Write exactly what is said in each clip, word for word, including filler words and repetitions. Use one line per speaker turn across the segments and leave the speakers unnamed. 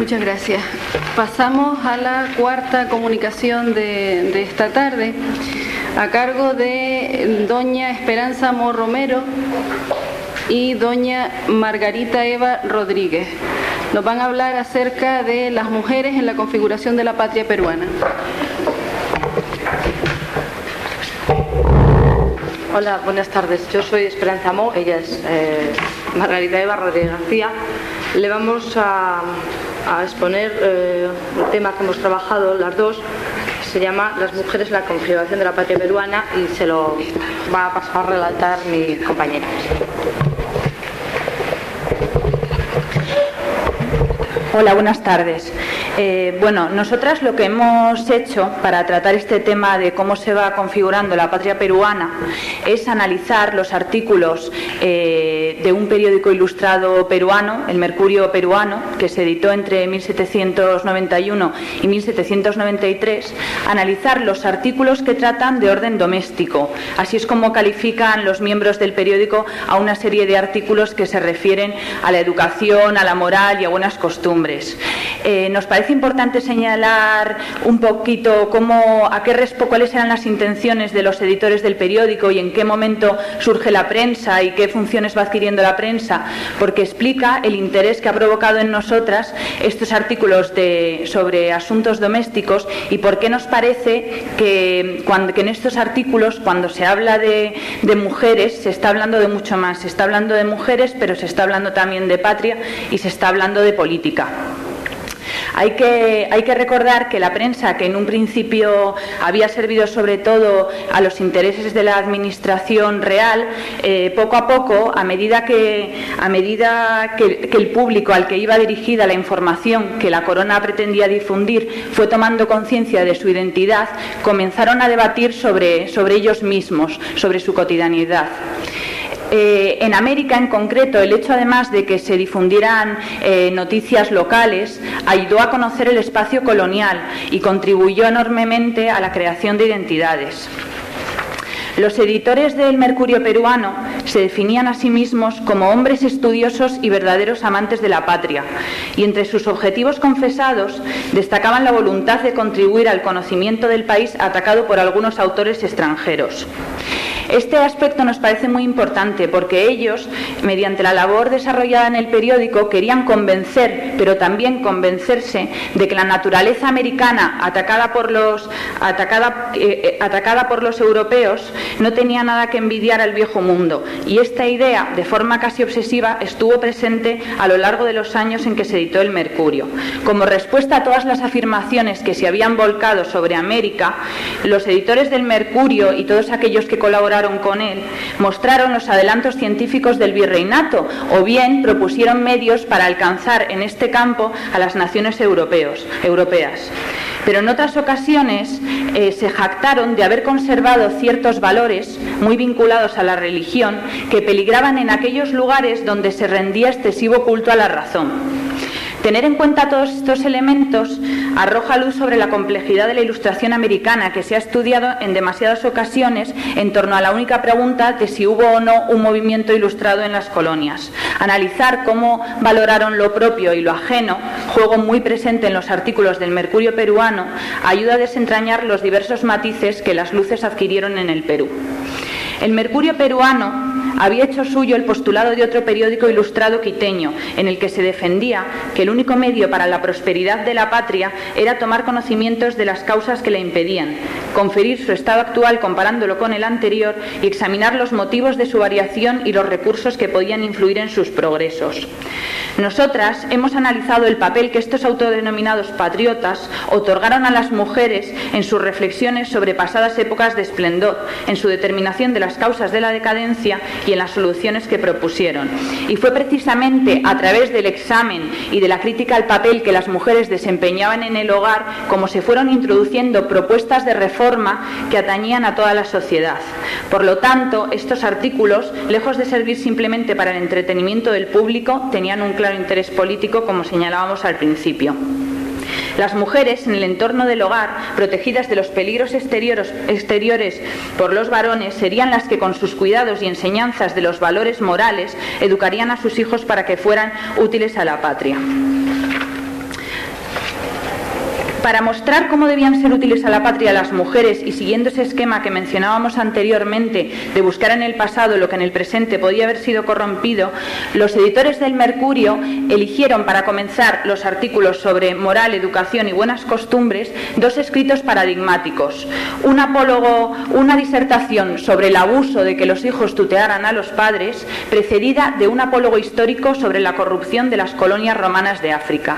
Muchas gracias. Pasamos a la cuarta comunicación de, de esta tarde, a cargo de doña Esperanza Amor Romero y doña Margarita Eva Rodríguez. Nos van a hablar acerca de las mujeres en la configuración de la patria peruana.
Hola, buenas tardes. Yo soy Esperanza Amó, ella es eh, Margarita Eva Rodríguez García. Le vamos a, a exponer eh, un tema que hemos trabajado las dos, se llama Las mujeres en la configuración de la patria peruana, y se lo va a pasar a relatar mi compañera.
Hola, buenas tardes. Eh, bueno, nosotras lo que hemos hecho para tratar este tema de cómo se va configurando la patria peruana es analizar los artículos eh, de un periódico ilustrado peruano, el Mercurio Peruano, que se editó entre mil setecientos noventa y uno y mil setecientos noventa y tres, analizar los artículos que tratan de orden doméstico. Así es como califican los miembros del periódico a una serie de artículos que se refieren a la educación, a la moral y a buenas costumbres. Eh, nos parece importante señalar un poquito cómo, a qué respo, cuáles eran las intenciones de los editores del periódico y en qué momento surge la prensa y qué funciones va adquiriendo la prensa, porque explica el interés que ha provocado en nosotras estos artículos de, sobre asuntos domésticos, y por qué nos parece que, cuando, que en estos artículos, cuando se habla de, de mujeres, se está hablando de mucho más. Se está hablando de mujeres, pero se está hablando también de patria y se está hablando de política. Hay que, hay que recordar que la prensa, que en un principio había servido sobre todo a los intereses de la administración real, eh, poco a poco, a medida, que, a medida que, que el público al que iba dirigida la información que la corona pretendía difundir fue tomando conciencia de su identidad, comenzaron a debatir sobre, sobre ellos mismos, sobre su cotidianidad. Eh, en América, en concreto, el hecho además de que se difundieran eh, noticias locales ayudó a conocer el espacio colonial y contribuyó enormemente a la creación de identidades. Los editores del Mercurio Peruano se definían a sí mismos como hombres estudiosos y verdaderos amantes de la patria, y entre sus objetivos confesados destacaban la voluntad de contribuir al conocimiento del país atacado por algunos autores extranjeros. Este aspecto nos parece muy importante porque ellos, mediante la labor desarrollada en el periódico, querían convencer, pero también convencerse de que la naturaleza americana atacada por los, atacada, eh, atacada por los europeos no tenía nada que envidiar al viejo mundo, y esta idea, de forma casi obsesiva, estuvo presente a lo largo de los años en que se editó el Mercurio. Como respuesta a todas las afirmaciones que se habían volcado sobre América, los editores del Mercurio y todos aquellos que colaboraron con él mostraron los adelantos científicos del virreinato, o bien propusieron medios para alcanzar en este campo a las naciones europeos, europeas. Pero en otras ocasiones eh, se jactaron de haber conservado ciertos valores muy vinculados a la religión que peligraban en aquellos lugares donde se rendía excesivo culto a la razón. Tener en cuenta todos estos elementos arroja luz sobre la complejidad de la ilustración americana, que se ha estudiado en demasiadas ocasiones en torno a la única pregunta de si hubo o no un movimiento ilustrado en las colonias. Analizar cómo valoraron lo propio y lo ajeno, juego muy presente en los artículos del Mercurio Peruano, ayuda a desentrañar los diversos matices que las luces adquirieron en el Perú. El Mercurio Peruano había hecho suyo el postulado de otro periódico ilustrado quiteño, en el que se defendía que el único medio para la prosperidad de la patria era tomar conocimientos de las causas que la impedían, conferir su estado actual comparándolo con el anterior y examinar los motivos de su variación y los recursos que podían influir en sus progresos. Nosotras hemos analizado el papel que estos autodenominados patriotas otorgaron a las mujeres en sus reflexiones sobre pasadas épocas de esplendor, en su determinación de las causas de la decadencia y en las soluciones que propusieron. Y fue precisamente a través del examen y de la crítica al papel que las mujeres desempeñaban en el hogar como se fueron introduciendo propuestas de reforma que atañían a toda la sociedad. Por lo tanto, estos artículos, lejos de servir simplemente para el entretenimiento del público, tenían un claro interés político, como señalábamos al principio. Las mujeres en el entorno del hogar, protegidas de los peligros exteriores, exteriores por los varones, serían las que con sus cuidados y enseñanzas de los valores morales educarían a sus hijos para que fueran útiles a la patria. Para mostrar cómo debían ser útiles a la patria las mujeres y siguiendo ese esquema que mencionábamos anteriormente de buscar en el pasado lo que en el presente podía haber sido corrompido, los editores del Mercurio eligieron para comenzar los artículos sobre moral, educación y buenas costumbres dos escritos paradigmáticos. Un apólogo, una disertación sobre el abuso de que los hijos tutearan a los padres, precedida de un apólogo histórico sobre la corrupción de las colonias romanas de África.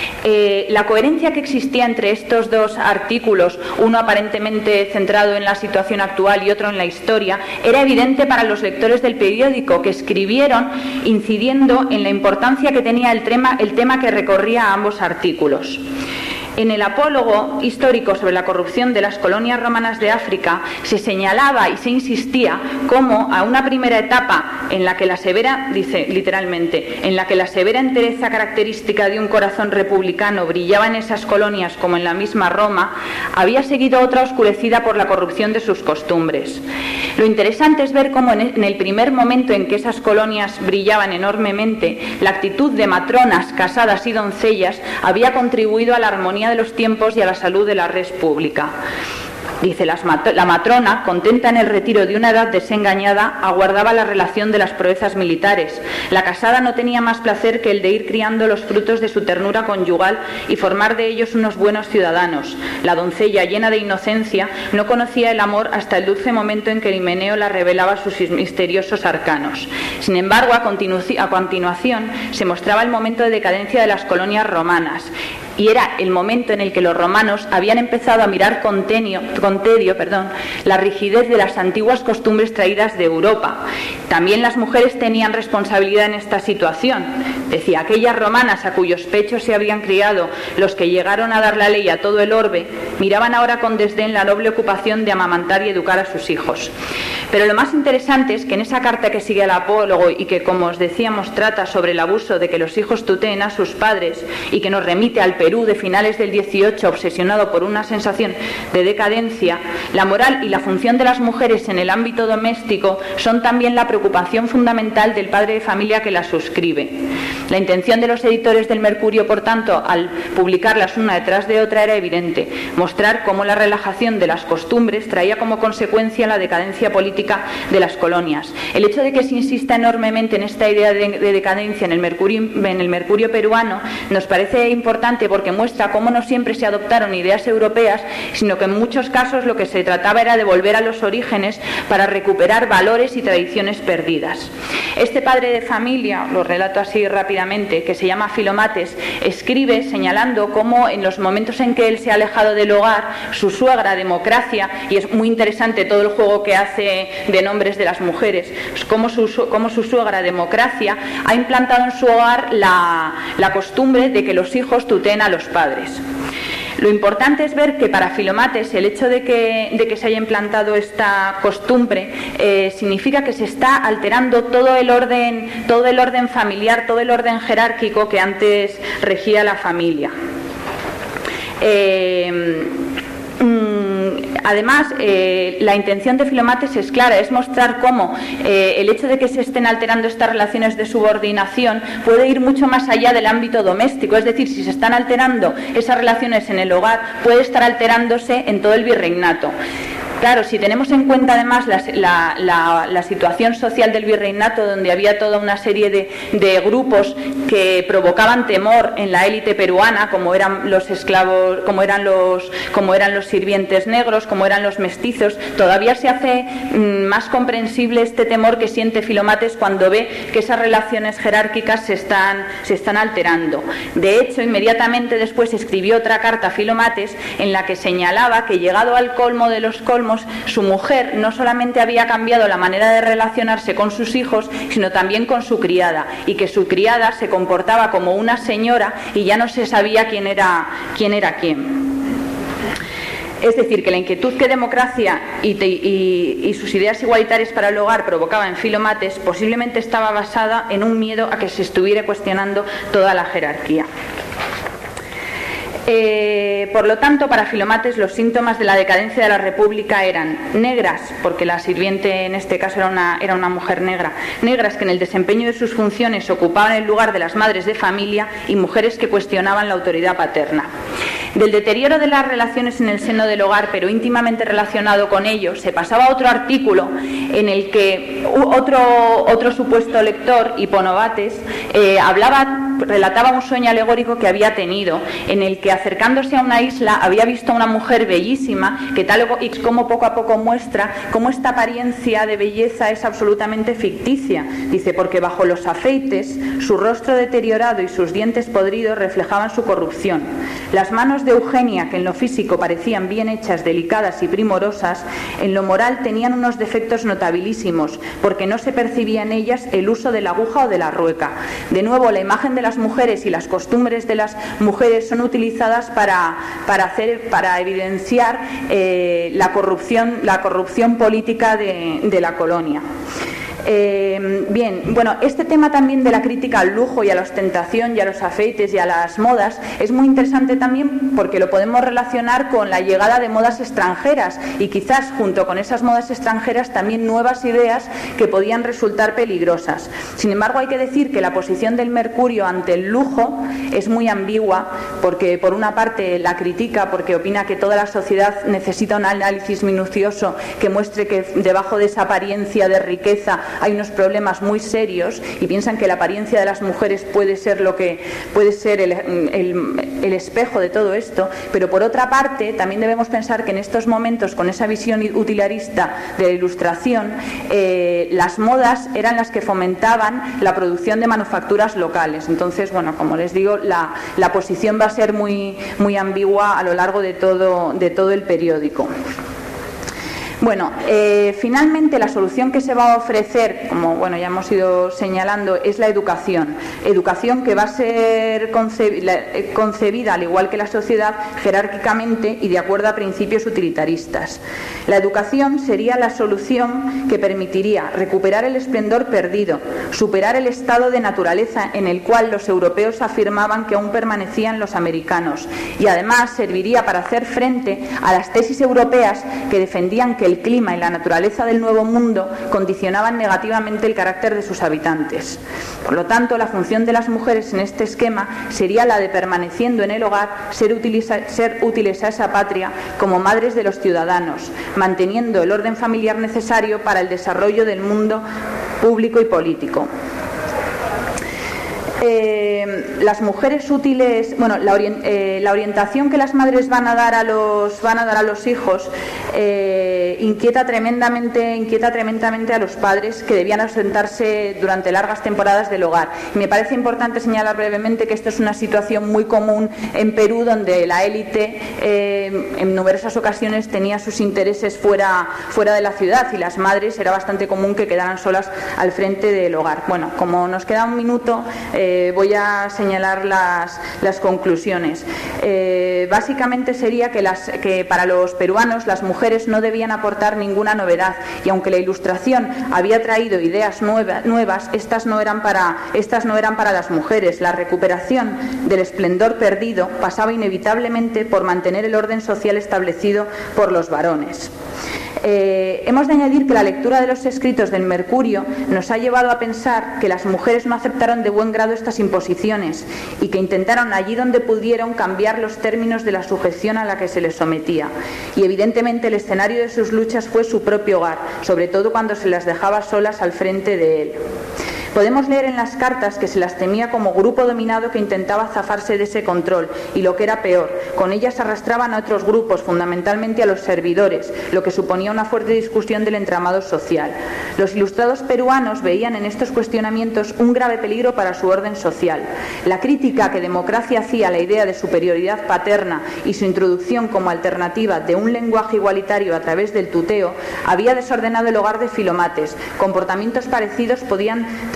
Eh, la coherencia que existía entre estos dos artículos, uno aparentemente centrado en la situación actual y otro en la historia, era evidente para los lectores del periódico, que escribieron incidiendo en la importancia que tenía el tema, el tema que recorría ambos artículos. En el apólogo histórico sobre la corrupción de las colonias romanas de África se señalaba y se insistía como a una primera etapa en la que la severa, dice literalmente, en la que la severa entereza característica de un corazón republicano brillaba en esas colonias como en la misma Roma, había seguido otra oscurecida por la corrupción de sus costumbres. Lo interesante es ver cómo en el primer momento en que esas colonias brillaban enormemente, la actitud de matronas, casadas y doncellas había contribuido a la armonía de los tiempos y a la salud de la red pública. Dice, la matrona, contenta en el retiro de una edad desengañada, aguardaba la relación de las proezas militares. La casada no tenía más placer que el de ir criando los frutos de su ternura conyugal y formar de ellos unos buenos ciudadanos. La doncella, llena de inocencia, no conocía el amor hasta el dulce momento en que Himeneo la revelaba sus misteriosos arcanos. Sin embargo, a, continu a continuación se mostraba el momento de decadencia de las colonias romanas, y era el momento en el que los romanos habían empezado a mirar con, tenio, con tedio perdón, la rigidez de las antiguas costumbres traídas de Europa. También las mujeres tenían responsabilidad en esta situación. Decía, aquellas romanas a cuyos pechos se habían criado los que llegaron a dar la ley a todo el orbe, miraban ahora con desdén la noble ocupación de amamantar y educar a sus hijos. Pero lo más interesante es que en esa carta que sigue al apólogo y que, como os decíamos, trata sobre el abuso de que los hijos tuteen a sus padres y que nos remite al Perú de finales del dieciocho obsesionado por una sensación de decadencia, la moral y la función de las mujeres en el ámbito doméstico son también la preocupación fundamental del padre de familia que las suscribe. La intención de los editores del Mercurio, por tanto, al publicarlas una detrás de otra era evidente: mostrar cómo la relajación de las costumbres traía como consecuencia la decadencia política de las colonias. El hecho de que se insista enormemente en esta idea de, de decadencia en el, Mercurio, en el Mercurio peruano nos parece importante porque muestra cómo no siempre se adoptaron ideas europeas, sino que en muchos casos lo que se trataba era de volver a los orígenes para recuperar valores y tradiciones perdidas. Este padre de familia, lo relato así rápidamente, que se llama Filomates, escribe señalando cómo en los momentos en que él se ha alejado del hogar, su suegra Democracia, y es muy interesante todo el juego que hace de nombres de las mujeres, pues cómo, su, cómo su suegra Democracia ha implantado en su hogar la, la costumbre de que los hijos tuteen a los padres. Lo importante es ver que para Filomates el hecho de que, de que se haya implantado esta costumbre eh, significa que se está alterando todo el orden, todo el orden familiar, todo el orden jerárquico que antes regía la familia. Eh, Además, eh, la intención de Filomates es clara, es mostrar cómo eh, el hecho de que se estén alterando estas relaciones de subordinación puede ir mucho más allá del ámbito doméstico, es decir, si se están alterando esas relaciones en el hogar, puede estar alterándose en todo el virreinato. Claro, si tenemos en cuenta además la, la, la, la situación social del virreinato, donde había toda una serie de, de grupos que provocaban temor en la élite peruana, como eran los esclavos, como eran los, como eran los sirvientes negros, como eran los mestizos, todavía se hace mmm, más comprensible este temor que siente Filomates cuando ve que esas relaciones jerárquicas se están, se están alterando. De hecho, inmediatamente después escribió otra carta a Filomates en la que señalaba que, llegado al colmo de los colmos, su mujer no solamente había cambiado la manera de relacionarse con sus hijos, sino también con su criada, y que su criada se comportaba como una señora y ya no se sabía quién era quién. Era quién. Es decir, que la inquietud que Democracia y, y, y sus ideas igualitarias para el hogar provocaba en Filomates posiblemente estaba basada en un miedo a que se estuviera cuestionando toda la jerarquía. Eh, por lo tanto, para Filomates los síntomas de la decadencia de la República eran negras, porque la sirviente en este caso era una, era una mujer negra, negras que en el desempeño de sus funciones ocupaban el lugar de las madres de familia y mujeres que cuestionaban la autoridad paterna. Del deterioro de las relaciones en el seno del hogar, pero íntimamente relacionado con ello, se pasaba a otro artículo en el que otro, otro supuesto lector, Hiponobates, eh, hablaba, relataba un sueño alegórico que había tenido, en el que acercándose a una isla había visto a una mujer bellísima, que tal y como poco a poco muestra cómo esta apariencia de belleza es absolutamente ficticia. Dice, porque bajo los afeites, su rostro deteriorado y sus dientes podridos reflejaban su corrupción. Las manos de Eugenia, que en lo físico parecían bien hechas, delicadas y primorosas, en lo moral tenían unos defectos notabilísimos, porque no se percibía en ellas el uso de la aguja o de la rueca. De nuevo, la imagen de las mujeres y las costumbres de las mujeres son utilizadas para, para, hacer, para evidenciar eh, la corrupción, la corrupción política de, de la colonia. Eh, bien, bueno, este tema también de la crítica al lujo y a la ostentación y a los afeites y a las modas es muy interesante también porque lo podemos relacionar con la llegada de modas extranjeras y quizás junto con esas modas extranjeras también nuevas ideas que podían resultar peligrosas. Sin embargo, hay que decir que la posición del Mercurio ante el lujo es muy ambigua porque por una parte la critica porque opina que toda la sociedad necesita un análisis minucioso que muestre que debajo de esa apariencia de riqueza hay unos problemas muy serios y piensan que la apariencia de las mujeres puede ser lo que puede ser el, el, el espejo de todo esto, pero por otra parte también debemos pensar que en estos momentos, con esa visión utilitarista de la Ilustración, eh, las modas eran las que fomentaban la producción de manufacturas locales. Entonces, bueno, como les digo, la, la posición va a ser muy, muy ambigua a lo largo de todo, de todo el periódico. Bueno, eh, finalmente la solución que se va a ofrecer, como bueno ya hemos ido señalando, es la educación. Educación que va a ser concebida, concebida, al igual que la sociedad, jerárquicamente y de acuerdo a principios utilitaristas. La educación sería la solución que permitiría recuperar el esplendor perdido, superar el estado de naturaleza en el cual los europeos afirmaban que aún permanecían los americanos, y además serviría para hacer frente a las tesis europeas que defendían que el clima y la naturaleza del Nuevo Mundo condicionaban negativamente el carácter de sus habitantes. Por lo tanto, la función de las mujeres en este esquema sería la de, permaneciendo en el hogar, ser útiles a, ser útiles a esa patria como madres de los ciudadanos, manteniendo el orden familiar necesario para el desarrollo del mundo público y político. Eh, las mujeres útiles, bueno, la, orient, eh, la orientación que las madres van a dar a los, van a dar a los hijos eh, inquieta tremendamente, inquieta tremendamente a los padres que debían ausentarse durante largas temporadas del hogar. Me parece importante señalar brevemente que esto es una situación muy común en Perú, donde la élite eh, en numerosas ocasiones tenía sus intereses fuera, fuera de la ciudad y las madres era bastante común que quedaran solas al frente del hogar. Bueno, como nos queda un minuto, eh, Eh, voy a señalar las, las conclusiones. Eh, básicamente sería que, las, que para los peruanos las mujeres no debían aportar ninguna novedad y aunque la Ilustración había traído ideas nueva, nuevas, estas no, eran para, estas no eran para las mujeres. La recuperación del esplendor perdido pasaba inevitablemente por mantener el orden social establecido por los varones. Eh, hemos de añadir que la lectura de los escritos del Mercurio nos ha llevado a pensar que las mujeres no aceptaron de buen grado estas imposiciones y que intentaron allí donde pudieron cambiar los términos de la sujeción a la que se les sometía. Y evidentemente el escenario de sus luchas fue su propio hogar, sobre todo cuando se las dejaba solas al frente de él. Podemos leer en las cartas que se las temía como grupo dominado que intentaba zafarse de ese control y, lo que era peor, con ellas arrastraban a otros grupos, fundamentalmente a los servidores, lo que suponía una fuerte discusión del entramado social. Los ilustrados peruanos veían en estos cuestionamientos un grave peligro para su orden social. La crítica que Democracia hacía a la idea de superioridad paterna y su introducción como alternativa de un lenguaje igualitario a través del tuteo había desordenado el hogar de Filomates. Comportamientos parecidos podían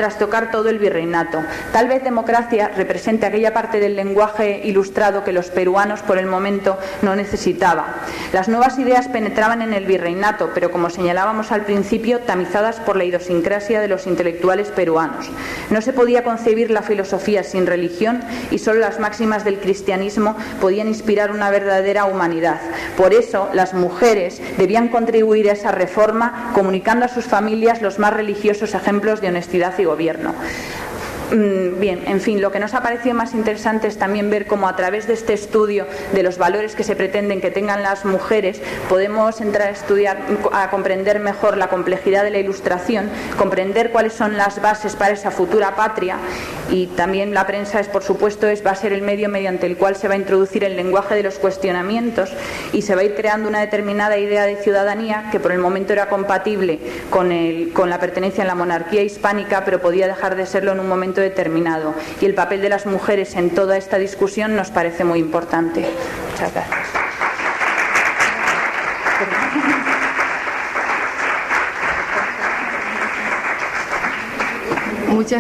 trastocar todo el virreinato. Tal vez democracia represente aquella parte del lenguaje ilustrado que los peruanos por el momento no necesitaban. Las nuevas ideas penetraban en el virreinato, pero como señalábamos al principio, tamizadas por la idiosincrasia de los intelectuales peruanos. No se podía concebir la filosofía sin religión y solo las máximas del cristianismo podían inspirar una verdadera humanidad. Por eso, las mujeres debían contribuir a esa reforma, comunicando a sus familias los más religiosos ejemplos de honestidad y gobierno. Bien, en fin, lo que nos ha parecido más interesante es también ver cómo a través de este estudio de los valores que se pretenden que tengan las mujeres podemos entrar a estudiar, a comprender mejor la complejidad de la Ilustración, comprender cuáles son las bases para esa futura patria, y también la prensa es, por supuesto, es, va a ser el medio mediante el cual se va a introducir el lenguaje de los cuestionamientos y se va a ir creando una determinada idea de ciudadanía que por el momento era compatible con, el, con la pertenencia a la monarquía hispánica, pero podía dejar de serlo en un momento determinado, y el papel de las mujeres en toda esta discusión nos parece muy importante. Muchas gracias.
Muchas